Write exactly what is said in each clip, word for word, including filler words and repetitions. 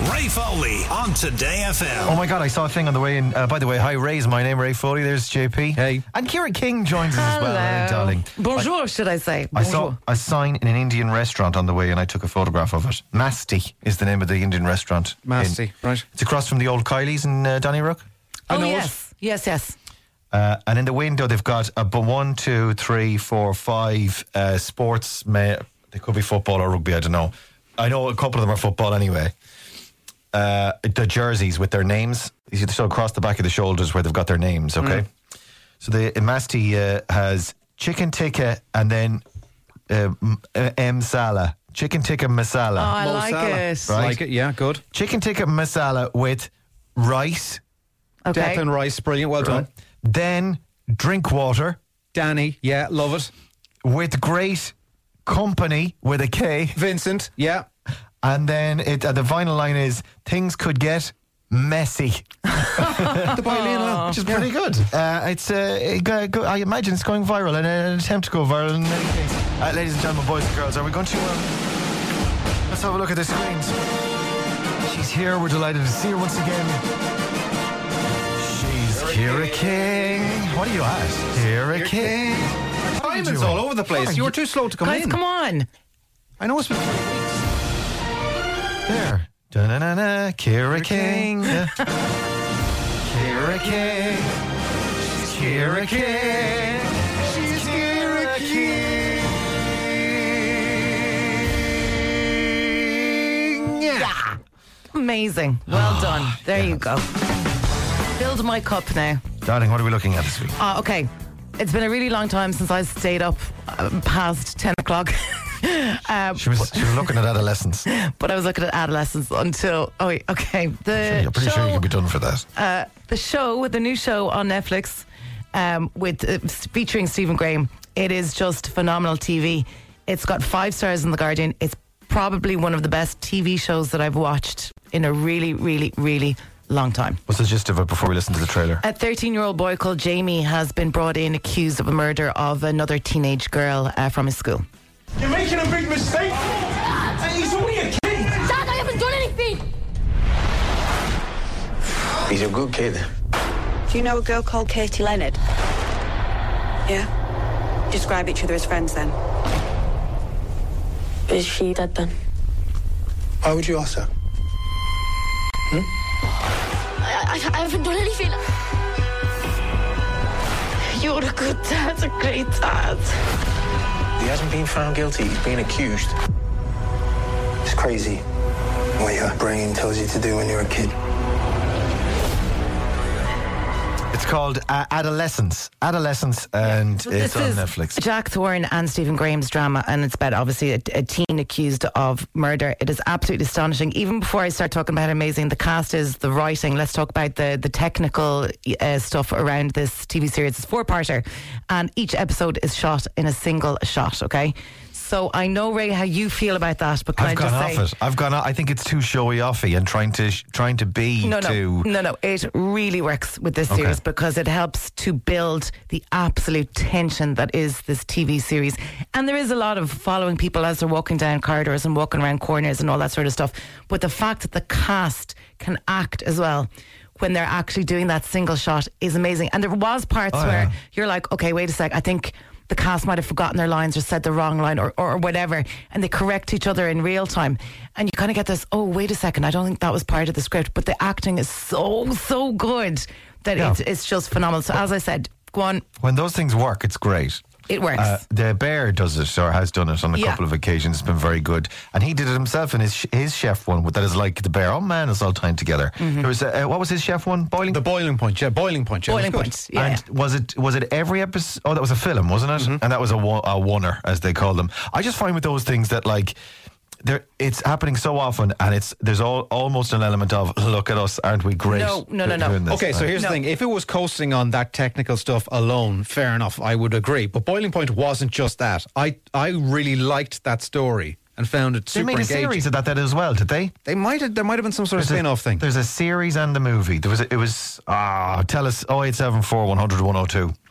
Ray Foley on Today F M. Oh my God, I saw a thing on the way in. Uh, by the way, hi Ray's my name, Ray Foley. There's J P. Hey. And Ciara King joins us as well, Hello. darling. Bonjour, I, should I say. I Bonjour. saw a sign in an Indian restaurant on the way and I took a photograph of it. Masti is the name of the Indian restaurant. Masti, in- right. It's across from the old Kylie's in uh, Donnybrook. Oh, know it. yes. Yes, yes. Uh, and in the window, they've got a b- one, two, three, four, five uh, sports. Ma- they could be football or rugby. I don't know. I know a couple of them are football anyway. Uh, the jerseys with their names. You see, so across the back of the shoulders where they've got their names. Okay. Mm. So the Masti uh, has chicken tikka and then uh, M Sala. Chicken tikka masala. Oh, I Mo like Salah. it. Right. Like it, yeah, good. Chicken tikka masala with rice. Okay. Declan Rice, brilliant, well done. Then drink water. Danny, yeah, love it. With great company with a K. Vincent, yeah. And then it, uh, the final line is things could get messy, The violin, which is pretty good. Uh, it's uh, it go, go, I imagine it's going viral and an attempt to go viral in many things. Uh, ladies and gentlemen, boys and girls, are we going to? Um, let's have a look at the screens. She's here. We're delighted to see her once again. She's Ciara King. What are you at? Ciara King. Time you is doing? all over the place. What are You were you- too slow to come Guys, in. come on. I know it's been three weeks. There. Da-na-na-na. Ciara King. Ciara King. Ciara King. She's Ciara King. Yeah. Amazing. Well done. There you go. Build my cup now. Darling, what are we looking at this week? Uh, okay. It's been a really long time since I stayed up uh, past ten o'clock. um, She was, she was looking at adolescence. but I was looking at adolescence until. Oh, wait, okay. The You're pretty show, sure you could be done for that. uh, the show, the new show on Netflix, um, with uh, featuring Stephen Graham. It is just phenomenal T V. It's got five stars in The Guardian. It's probably one of the best T V shows that I've watched in a really, really, really long time. What's the gist of it before we listen to the trailer? A thirteen-year-old boy called Jamie has been brought in accused of a murder of another teenage girl uh, from his school. You're making a big mistake. And he's only a kid. Dad, I haven't done anything. He's a good kid. Do you know a girl called Katie Leonard? Yeah? Describe each other as friends then. Is she dead then? Why would you ask her? I, I, I haven't done anything. You're a good dad, a great dad. He hasn't been found guilty. He's been accused. It's crazy what your brain tells you to do when you're a kid. It's called uh, Adolescence. Adolescence, and So it's this on is Netflix. Jack Thorne and Stephen Graham's drama, and it's about obviously a, a teen accused of murder. It is absolutely astonishing. Even before I start talking about how amazing the cast is, the writing, let's talk about the the technical uh, stuff around this T V series. It's four-parter, and each episode is shot in a single shot. Okay. So I know, Ray, how you feel about that, but can I've I gone just off say, it. I've gone off. I think it's too showy offy and trying to trying to be No, no, too. no, no. It really works with this Okay. series because it helps to build the absolute tension that is this T V series. And there is a lot of following people as they're walking down corridors and walking around corners and all that sort of stuff. But the fact that the cast can act as well when they're actually doing that single shot is amazing. And there was parts Oh, where yeah. you're like, okay, wait a sec, I think the cast might have forgotten their lines or said the wrong line or, or whatever, and they correct each other in real time. And you kind of get this, oh, wait a second, I don't think that was part of the script. But the acting is so, so good that Yeah. it's, it's just phenomenal. So as I said, go on, When those things work, it's great. it works. Uh, the Bear does it, or has done it on a Yeah. couple of occasions. It's been very good, and he did it himself in his his chef one that is like the Bear. Oh man, it's all tying together. Mm-hmm. There was a, uh, what was his chef one? Boiling. The boiling point, yeah, boiling point. Yeah, Boiling it was good. points. Yeah. And was it was it every episode? Oh, that was a film, wasn't it? Mm-hmm. And that was a, one- a oneer, as they call them. I just find with those things that like. There, it's happening so often, and it's there's all, almost an element of look at us, aren't we great? No, no, no, at no. doing this?" Okay, so here's No. the thing. If it was coasting on that technical stuff alone, fair enough, I would agree. But Boiling Point wasn't just that. I, I really liked that story and found it They super made a engaging. series of that, that as well, did they? They might have, there might have been some sort of There's a- spin-off thing. There's a series and a movie. There was a, it was ah tell us oh eight seven four one hundred one oh two.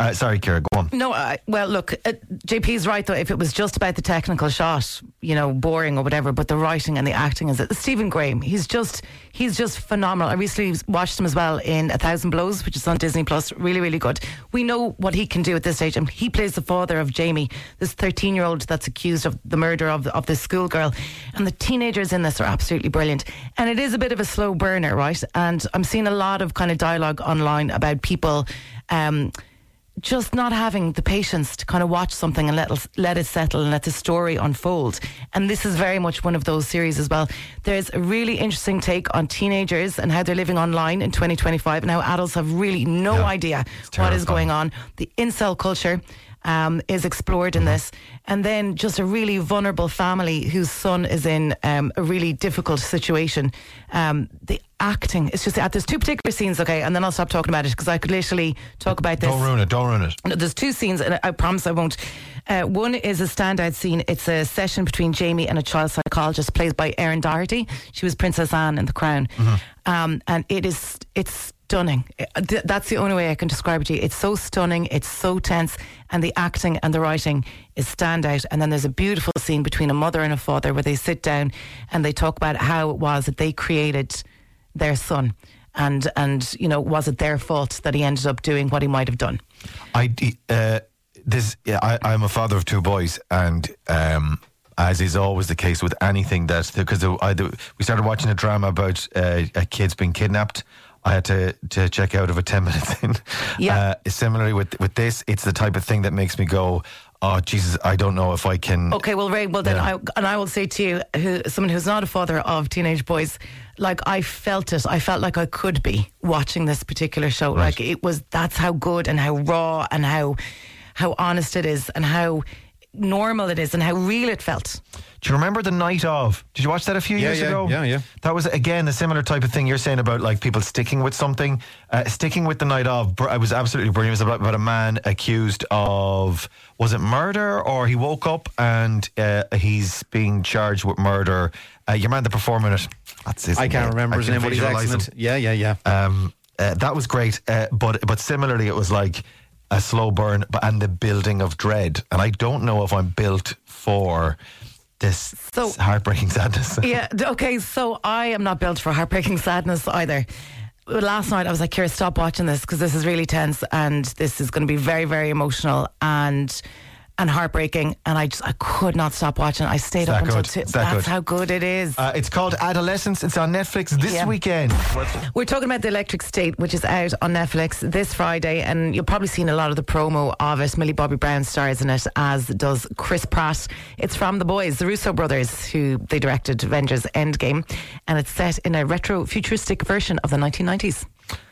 Uh, sorry, Ciara, go on. No, uh, well, look, uh, J P's right, though. If it was just about the technical shot, you know, boring or whatever, but the writing and the acting is it. Stephen Graham, he's just he's just phenomenal. I recently watched him as well in A Thousand Blows, which is on Disney Plus. Really, really good. We know what he can do at this stage. And he plays the father of Jamie, this thirteen-year-old that's accused of the murder of, of this schoolgirl. And the teenagers in this are absolutely brilliant. And it is a bit of a slow burner, right? And I'm seeing a lot of kind of dialogue online about people... Um, just not having the patience to kind of watch something and let it, let it settle and let the story unfold. And this is very much one of those series as well. There's a really interesting take on teenagers and how they're living online in twenty twenty-five and how adults have really no yeah, idea what is going on. The incel culture um, is explored in mm-hmm. this. And then just a really vulnerable family whose son is in um, a really difficult situation. Um, the acting, it's just, uh, there's two particular scenes, okay, and then I'll stop talking about it because I could literally talk about this. Don't ruin it, don't ruin it. No, there's two scenes, and I promise I won't. Uh, one is a standout scene. It's a session between Jamie and a child psychologist played by Erin Doherty. She was Princess Anne in The Crown. Mm-hmm. Um, and it is, it's stunning. That's the only way I can describe it to you. It's so stunning, it's so tense, and the acting and the writing is standout. And then there's a beautiful scene between a mother and a father where they sit down and they talk about how it was that they created their son, and and you know, was it their fault that he ended up doing what he might have done? I uh, this yeah, I, I'm a father of two boys, and um, as is always the case with anything that, because we started watching a drama about uh, kids being kidnapped. I had to, to check out of it ten minutes in. Yeah. Uh, similarly with with this, it's the type of thing that makes me go, oh Jesus, I don't know if I can. Okay, well, Ray, well then, yeah. I, and I will say to you, who, someone who's not a father of teenage boys, like I felt it. I felt like I could be watching this particular show. Right. Like it was. That's how good and how raw and how how honest it is and how normal it is and how real it felt. Do you remember The Night Of? Did you watch that a few yeah, years yeah, ago? Yeah, yeah. That was, again, a similar type of thing you're saying about like people sticking with something. Uh, sticking with The Night Of, I was absolutely brilliant. It was about, about a man accused of, was it murder? Or he woke up and uh, he's being charged with murder. Uh, your man, the performer in it. That's his I can't name. remember I his name, but he's excellent. Him. Yeah, yeah, yeah. Um, uh, that was great. Uh, but but similarly, it was like a slow burn, but and the building of dread. And I don't know if I'm built for this so, heartbreaking sadness. Yeah, okay, so I am not built for heartbreaking sadness either. Last night I was like, Ciara, stop watching this because this is really tense and this is going to be very, very emotional and and heartbreaking, and I just I could not stop watching. I stayed up until two. That That's good? how good it is. Uh, it's called Adolescence. It's on Netflix this yeah. weekend. We're talking about The Electric State, which is out on Netflix this Friday, and you've probably seen a lot of the promo of it. Millie Bobby Brown stars in it, as does Chris Pratt. It's from the boys, the Russo brothers, who they directed Avengers Endgame, and it's set in a retro futuristic version of the nineteen nineties.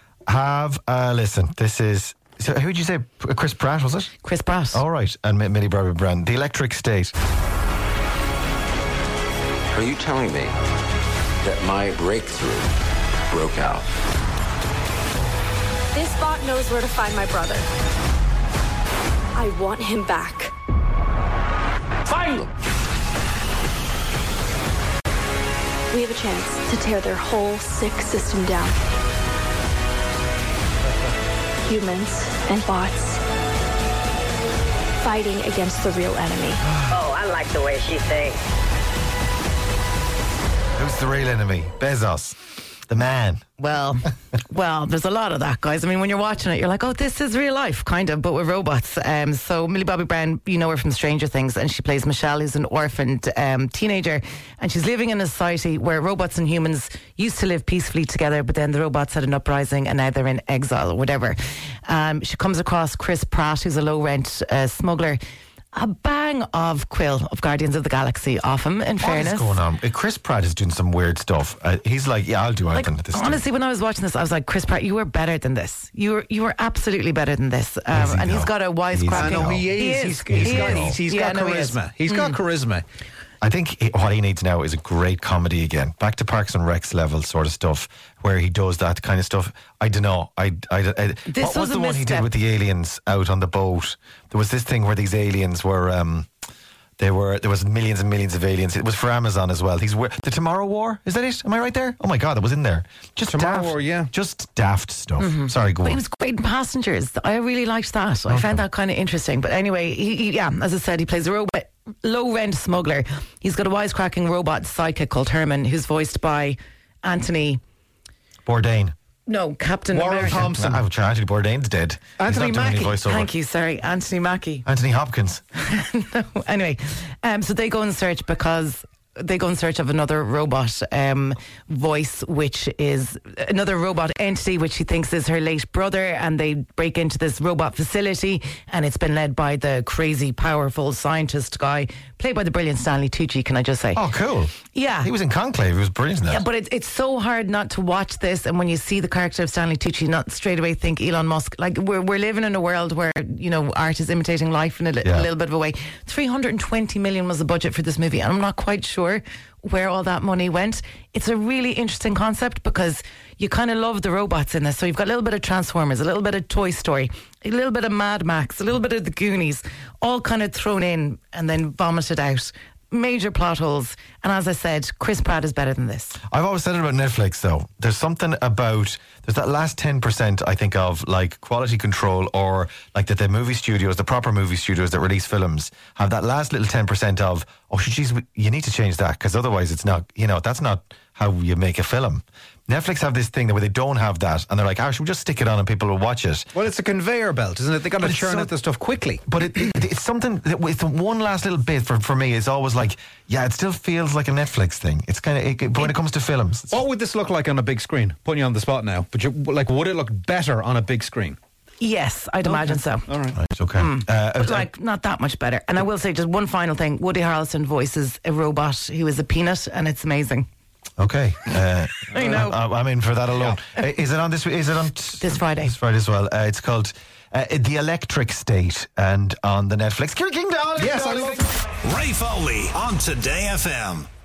Have a listen. This is. So who did you say? Chris Pratt, was it? Chris Pratt. All right. And Millie Bobby Brown. The Electric State. Are you telling me that my breakthrough broke out? This bot knows where to find my brother. I want him back. Find him! We have a chance to tear their whole sick system down. Humans and bots fighting against the real enemy. Oh, I like the way she thinks. Who's the real enemy? Bezos. The man. Well, well, there's a lot of that, guys. I mean, when you're watching it, you're like, oh, this is real life, kind of, but with robots. Um, so Millie Bobby Brown, you know her from Stranger Things, and she plays Michelle, who's an orphaned um, teenager, and she's living in a society where robots and humans used to live peacefully together, but then the robots had an uprising, and now they're in exile or whatever. Um, she comes across Chris Pratt, who's a low-rent uh, smuggler. A bang of Quill of Guardians of the Galaxy off him, in what fairness. What's going on? Chris Pratt is doing some weird stuff. Uh, he's like, yeah, I'll do anything like, at this honestly, time. when I was watching this, I was like, Chris Pratt, you were better than this. You were you were absolutely better than this. Um, he and no? he's got a wisecracking. I know he is. He is. He's, he's he got, is. he's, he's yeah, got no, charisma. he He's got mm. charisma. I think he, what he needs now is a great comedy again. Back to Parks and Recs level sort of stuff where he does that kind of stuff. I don't know. I, I, I, this what was, was the a one misstep. he did with the aliens out on the boat? There was this thing where these aliens were... Um, They were there was millions and millions of aliens. It was for Amazon as well. These were the Tomorrow War. Is that it? Am I right there? Oh my God, it was in there. Just Tomorrow daft, War, yeah. Just daft stuff. Mm-hmm. Sorry, go But on. it was great in Passengers. I really liked that. I Okay. found that kind of interesting. But anyway, he, he, yeah, as I said, he plays a robot, low-rent smuggler. He's got a wisecracking robot sidekick called Herman, who's voiced by Anthony... Bourdain. No, Captain Warren America. Thompson. I'm sure Anthony Bourdain's dead. Anthony He's not doing Mackie. any voiceover. Thank you, sorry. Anthony Mackie. Anthony Hopkins. No, anyway, um, so they go in search because they go in search of another robot um, voice, which is another robot entity, which she thinks is her late brother, and they break into this robot facility, and it's been led by the crazy, powerful scientist guy, played by the brilliant Stanley Tucci, can I just say? Oh, cool. Yeah. He was in Conclave. He was brilliant in that. Yeah, but it's it's so hard not to watch this, and when you see the character of Stanley Tucci, not straight away think Elon Musk. Like we're we're living in a world where you know art is imitating life in a, li- Yeah. a little bit of a way. Three hundred and twenty million was the budget for this movie, and I'm not quite sure where all that money went. It's a really interesting concept because you kind of love the robots in this. So you've got a little bit of Transformers, a little bit of Toy Story, a little bit of Mad Max, a little bit of the Goonies, all kind of thrown in and then vomited out. Major plot holes. And as I said, Chris Pratt is better than this. I've always said it about Netflix, though. There's something about, there's that last ten percent, I think, of like quality control, or like that the movie studios, the proper movie studios that release films, have that last little ten percent of, oh, geez, you need to change that because otherwise it's not, you know, that's not how you make a film. Netflix have this thing that where they don't have that, and they're like, oh, should we just stick it on and people will watch it? Well, it's a conveyor belt, isn't it? They got to But it's churn so- out the stuff quickly. But it, it, it's something that with the one last little bit for, for me, it's always like, yeah, it still feels like a Netflix thing. It's kind of, it, it, when it comes to films. it's- What would this look like on a big screen? Putting you on the spot now. But you, like, would it look better on a big screen? Yes, I'd imagine so. All right. Right, okay. Uh, But uh, like, not that much better. And I will say just one final thing. Woody Harrelson voices a robot who is a peanut, and it's amazing. Okay, uh, I know. I, I'm in for that alone. Uh, Is it on this? Is it on t- This Friday. This Friday as well. Uh, it's called uh, The Electric State, and on the Netflix. King Down. Yes, I love Ray Foley on Today F M.